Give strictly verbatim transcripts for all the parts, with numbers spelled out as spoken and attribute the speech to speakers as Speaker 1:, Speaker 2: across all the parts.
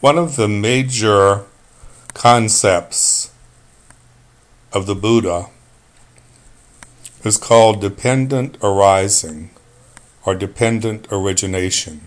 Speaker 1: One of the major concepts of the Buddha is called dependent arising or dependent origination.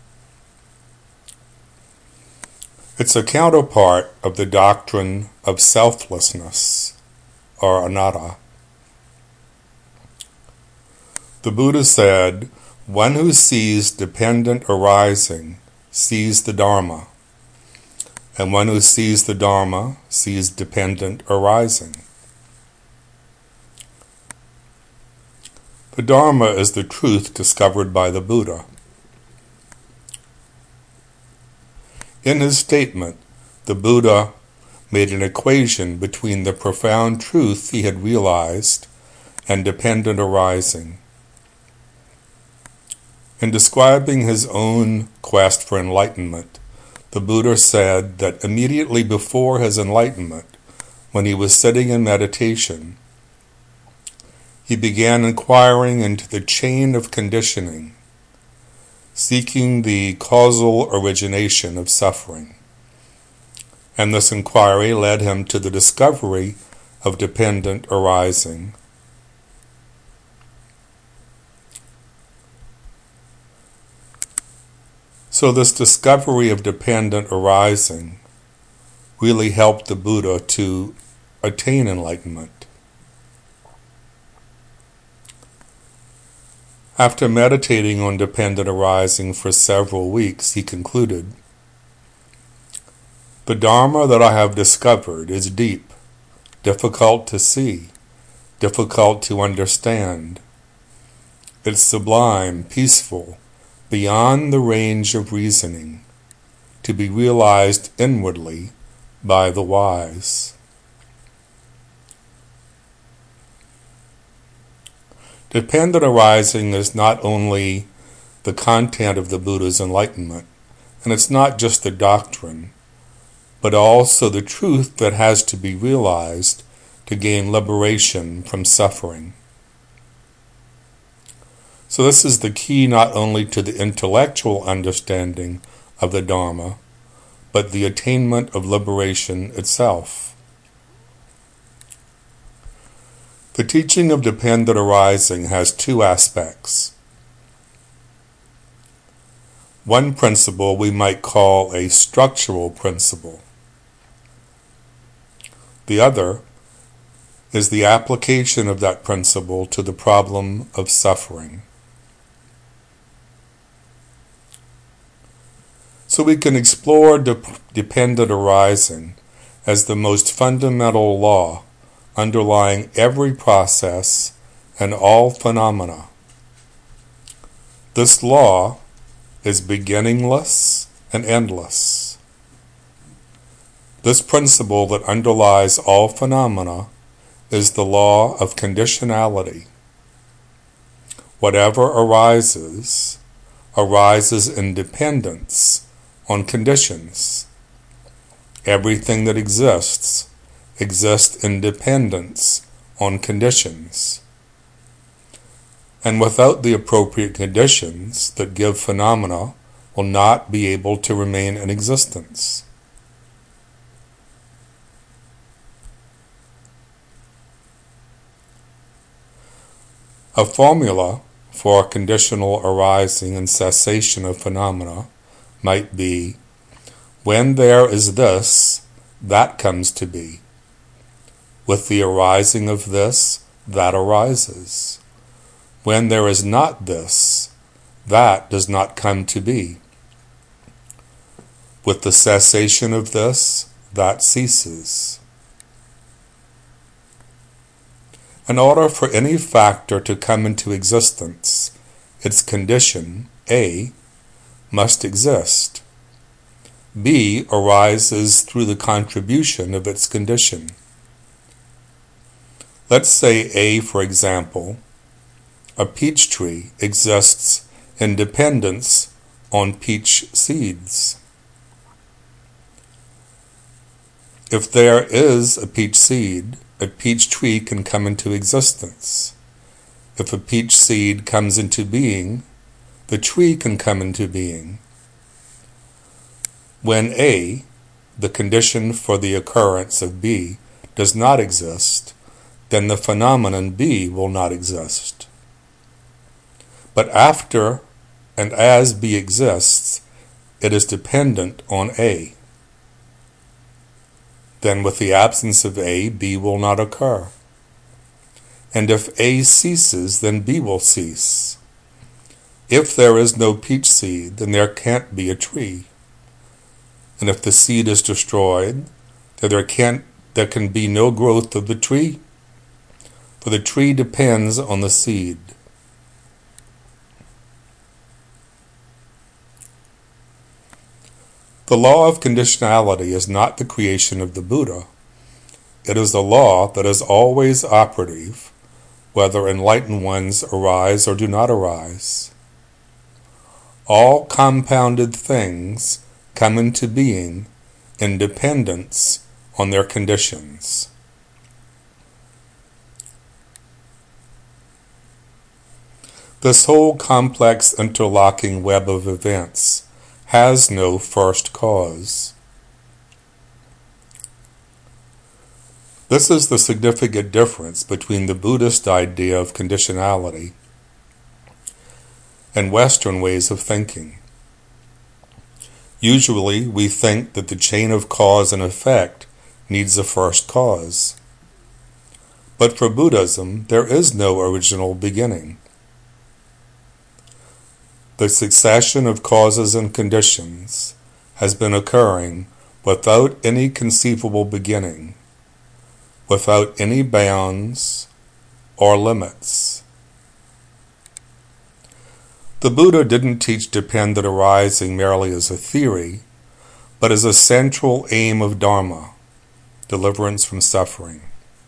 Speaker 1: It's a counterpart of the doctrine of selflessness or anatta. The Buddha said, "One who sees dependent arising sees the Dharma, and one who sees the Dharma sees dependent arising." The Dharma is the truth discovered by the Buddha. In his statement, the Buddha made an equation between the profound truth he had realized and dependent arising. In describing his own quest for enlightenment, the Buddha said that immediately before his enlightenment, when he was sitting in meditation, he began inquiring into the chain of conditioning, seeking the causal origination of suffering. And this inquiry led him to the discovery of dependent arising. So this discovery of dependent arising really helped the Buddha to attain enlightenment. After meditating on dependent arising for several weeks, he concluded, "The Dharma that I have discovered is deep, difficult to see, difficult to understand. It's sublime, peaceful, beyond the range of reasoning, to be realized inwardly by the wise." Dependent arising is not only the content of the Buddha's enlightenment, and it's not just the doctrine, but also the truth that has to be realized to gain liberation from suffering. So this is the key not only to the intellectual understanding of the Dharma, but the attainment of liberation itself. The teaching of dependent arising has two aspects. One principle we might call a structural principle. The other is the application of that principle to the problem of suffering. So we can explore de- dependent arising as the most fundamental law underlying every process and all phenomena. This law is beginningless and endless. This principle that underlies all phenomena is the law of conditionality. Whatever arises, arises in dependence on conditions. Everything that exists exists in dependence on conditions. And without the appropriate conditions that give phenomena will not be able to remain in existence. A formula for conditional arising and cessation of phenomena might be, when there is this, that comes to be. With the arising of this, that arises. When there is not this, that does not come to be. With the cessation of this, that ceases. In order for any factor to come into existence, its condition, A, must exist. B arises through the contribution of its condition. Let's say A, for example, a peach tree exists in dependence on peach seeds. If there is a peach seed, a peach tree can come into existence. If a peach seed comes into being, the tree can come into being. When A, the condition for the occurrence of B, does not exist, then the phenomenon B will not exist. But after and as B exists, it is dependent on A. Then with the absence of A, B will not occur. And if A ceases, then B will cease. If there is no peach seed, then there can't be a tree. And if the seed is destroyed, then there can't, there can be no growth of the tree, for the tree depends on the seed. The law of conditionality is not the creation of the Buddha. It is a law that is always operative, whether enlightened ones arise or do not arise. All compounded things come into being in dependence on their conditions. This whole complex interlocking web of events has no first cause. This is the significant difference between the Buddhist idea of conditionality and Western ways of thinking. Usually, we think that the chain of cause and effect needs a first cause. But for Buddhism, there is no original beginning. The succession of causes and conditions has been occurring without any conceivable beginning, without any bounds or limits. The Buddha didn't teach dependent arising merely as a theory, but as a central aim of Dharma, deliverance from suffering.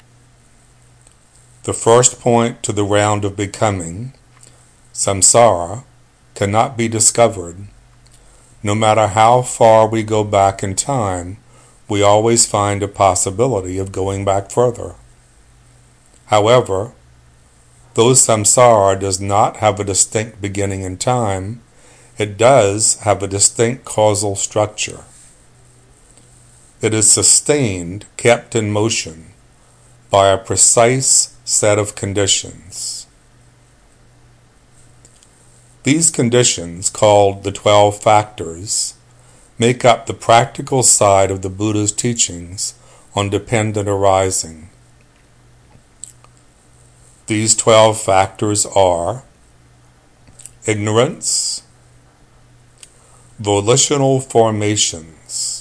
Speaker 1: The first point to the round of becoming, samsara, cannot be discovered. No matter how far we go back in time, we always find a possibility of going back further. However, though samsara does not have a distinct beginning in time, it does have a distinct causal structure. It is sustained, kept in motion, by a precise set of conditions. These conditions, called the twelve factors, make up the practical side of the Buddha's teachings on dependent arising. These twelve factors are ignorance, volitional formations,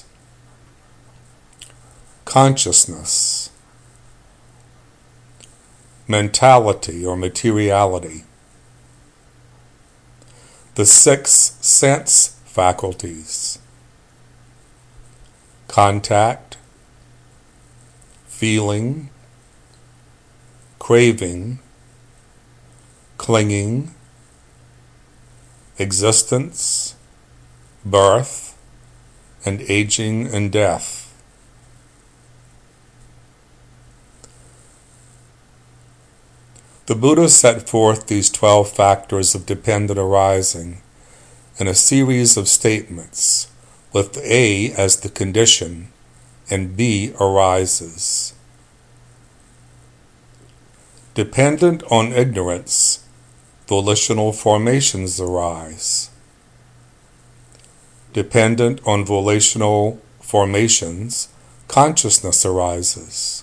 Speaker 1: consciousness, mentality or materiality, the six sense faculties, contact, feeling, craving, clinging, existence, birth, and aging and death. The Buddha set forth these twelve factors of dependent arising in a series of statements, with A as the condition and B arises. Dependent on ignorance, volitional formations arise. Dependent on volitional formations, consciousness arises.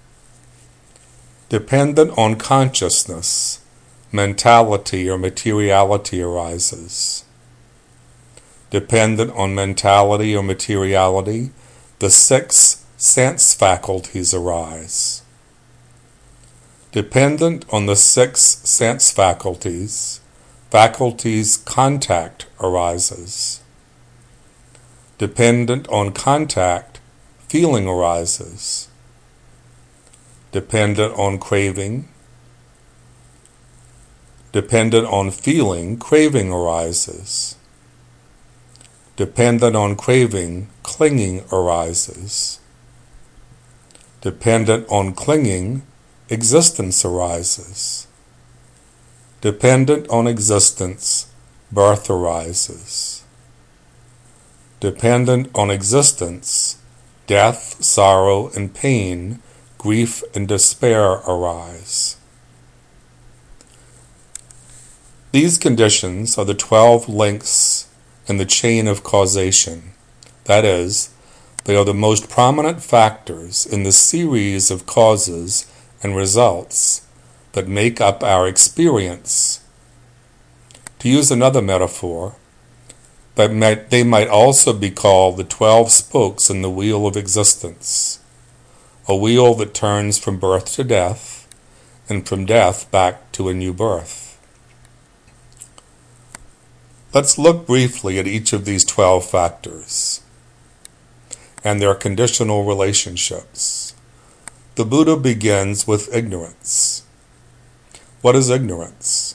Speaker 1: Dependent on consciousness, mentality or materiality arises. Dependent on mentality or materiality, the six sense faculties arise. Dependent on the six sense faculties, faculties contact arises. Dependent on contact, feeling arises. Dependent on craving. Dependent on feeling, craving arises. Dependent on craving, clinging arises. Dependent on clinging, existence arises. Dependent on existence, birth arises. dependent on existence, death, sorrow, and pain, grief and despair arise. These conditions are the twelve links in the chain of causation. That is, they are the most prominent factors in the series of causes and results that make up our experience. To use another metaphor, but might, they might also be called the twelve spokes in the wheel of existence, a wheel that turns from birth to death, and from death back to a new birth. Let's look briefly at each of these twelve factors and their conditional relationships. The Buddha begins with ignorance. What is ignorance?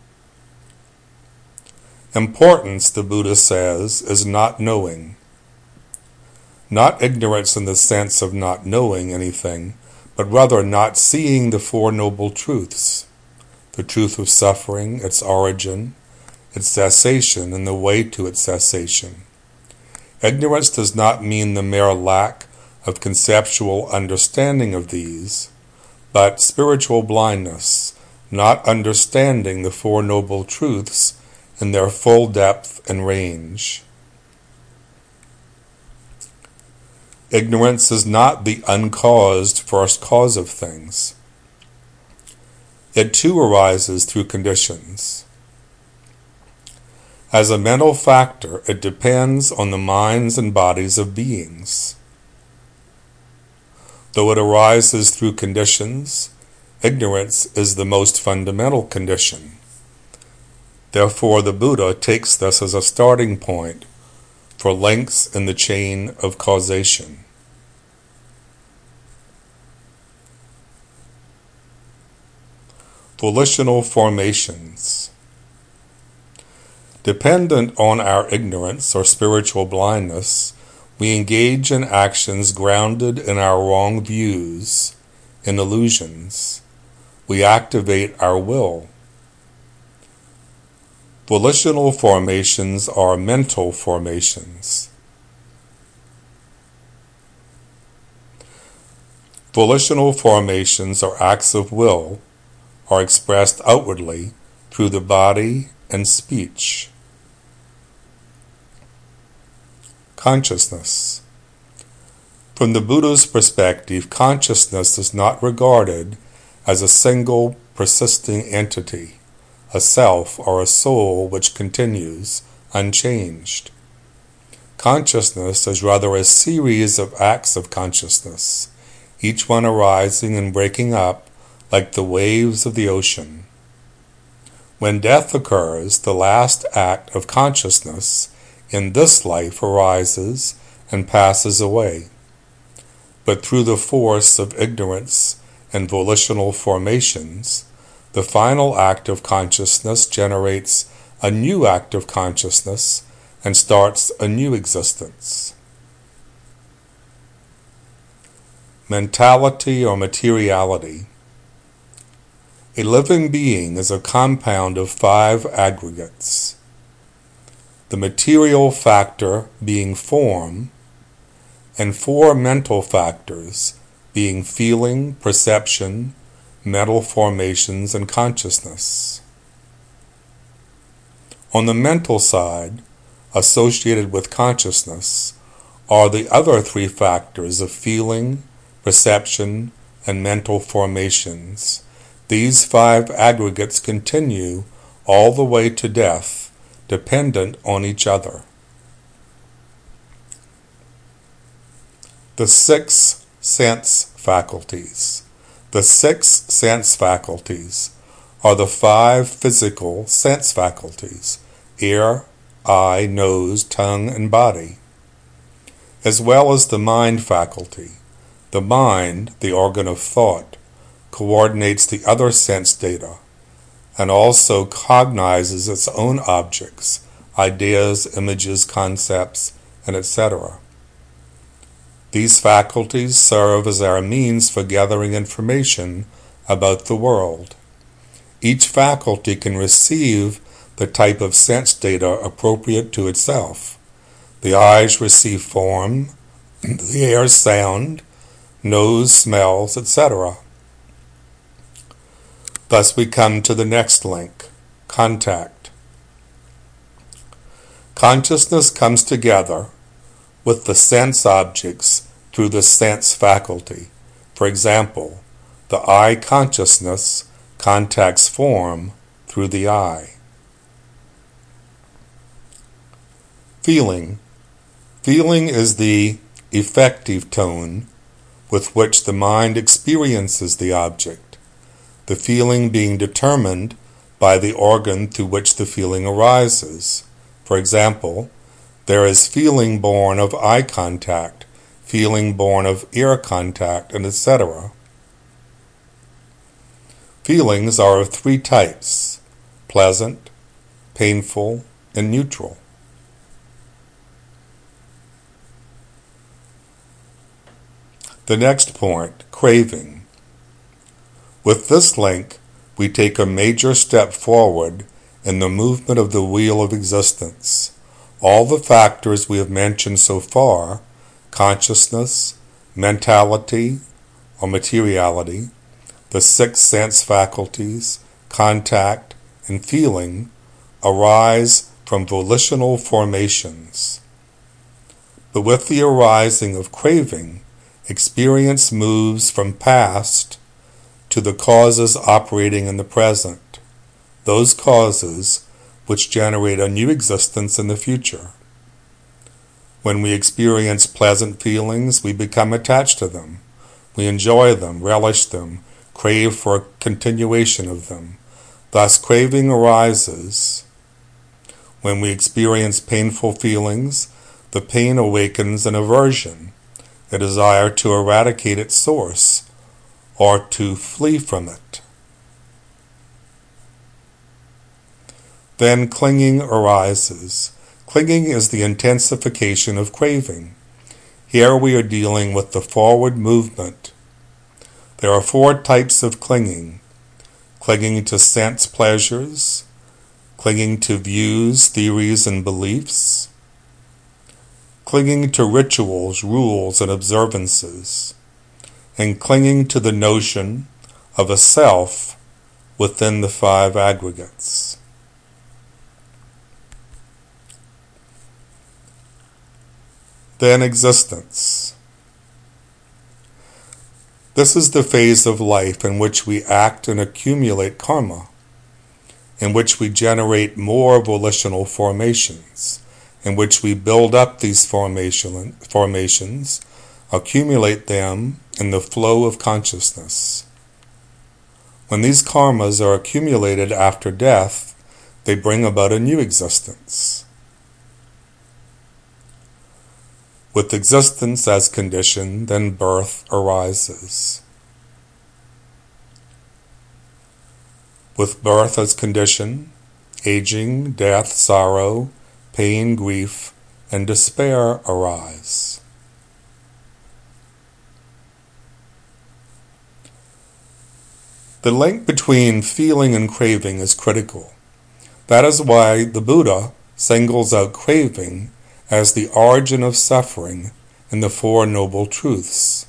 Speaker 1: Importance, the Buddha says, is not knowing. Not ignorance in the sense of not knowing anything, but rather not seeing the Four Noble Truths, the truth of suffering, its origin, its cessation, and the way to its cessation. Ignorance does not mean the mere lack of conceptual understanding of these, but spiritual blindness, not understanding the Four Noble Truths in their full depth and range. Ignorance is not the uncaused first cause of things. It too arises through conditions. As a mental factor, it depends on the minds and bodies of beings. Though it arises through conditions, ignorance is the most fundamental condition. Therefore, the Buddha takes this as a starting point for links in the chain of causation. Volitional formations. Dependent on our ignorance or spiritual blindness, we engage in actions grounded in our wrong views, in illusions. We activate our will. Volitional formations are mental formations. Volitional formations are acts of will, are expressed outwardly through the body and speech. Consciousness. From the Buddha's perspective, consciousness is not regarded as a single persisting entity, a self or a soul which continues unchanged. Consciousness is rather a series of acts of consciousness, each one arising and breaking up like the waves of the ocean. When death occurs, the last act of consciousness in this life arises and passes away. But through the force of ignorance and volitional formations, the final act of consciousness generates a new act of consciousness and starts a new existence. Mentality or materiality. A living being is a compound of five aggregates. The material factor being form, and four mental factors being feeling, perception, mental formations, and consciousness. On the mental side, associated with consciousness, are the other three factors of feeling, perception, and mental formations. These five aggregates continue all the way to death, dependent on each other. The six sense faculties. The six sense faculties are the five physical sense faculties: ear, eye, nose, tongue, and body, as well as the mind faculty. The mind, the organ of thought, coordinates the other sense data and also cognizes its own objects, ideas, images, concepts, and et cetera. These faculties serve as our means for gathering information about the world. Each faculty can receive the type of sense data appropriate to itself. The eyes receive form, the ears sound, nose smells, et cetera. Thus we come to the next link, contact. Consciousness comes together with the sense objects through the sense faculty. For example, the eye consciousness contacts form through the eye. Feeling. Feeling is the effective tone with which the mind experiences the object, the feeling being determined by the organ through which the feeling arises. For example, there is feeling born of eye contact, feeling born of ear contact, and et cetera. Feelings are of three types: pleasant, painful, and neutral. The next point, craving. With this link, we take a major step forward in the movement of the wheel of existence. All the factors we have mentioned so far, consciousness, mentality or materiality, the six sense faculties, contact, and feeling, arise from volitional formations. But with the arising of craving, experience moves from past to the causes operating in the present, those causes which generate a new existence in the future. When we experience pleasant feelings, we become attached to them. We enjoy them, relish them, crave for a continuation of them. Thus, craving arises. When we experience painful feelings, the pain awakens an aversion, a desire to eradicate its source, or to flee from it. Then clinging arises. Clinging is the intensification of craving. Here we are dealing with the forward movement. There are four types of clinging: clinging to sense pleasures, clinging to views, theories, and beliefs, clinging to rituals, rules, and observances, and clinging to the notion of a self within the five aggregates. Then existence. This is the phase of life in which we act and accumulate karma, in which we generate more volitional formations, in which we build up these formation, formations, accumulate them in the flow of consciousness. When these karmas are accumulated after death, they bring about a new existence. With existence as condition, then birth arises. With birth as condition, aging, death, sorrow, pain, grief, and despair arise. The link between feeling and craving is critical. That is why the Buddha singles out craving as the origin of suffering in the Four Noble Truths.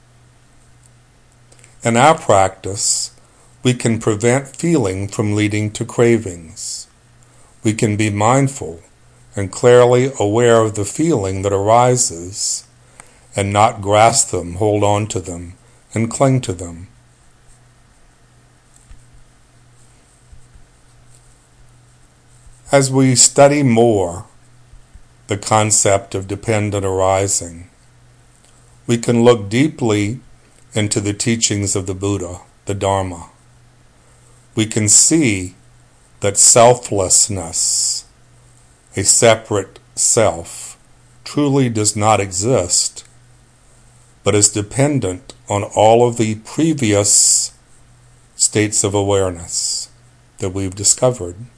Speaker 1: In our practice, we can prevent feeling from leading to cravings. We can be mindful and clearly aware of the feeling that arises and not grasp them, hold on to them, and cling to them. As we study more the concept of dependent arising, we can look deeply into the teachings of the Buddha, the Dharma. We can see that selflessness, a separate self, truly does not exist, but is dependent on all of the previous states of awareness that we've discovered.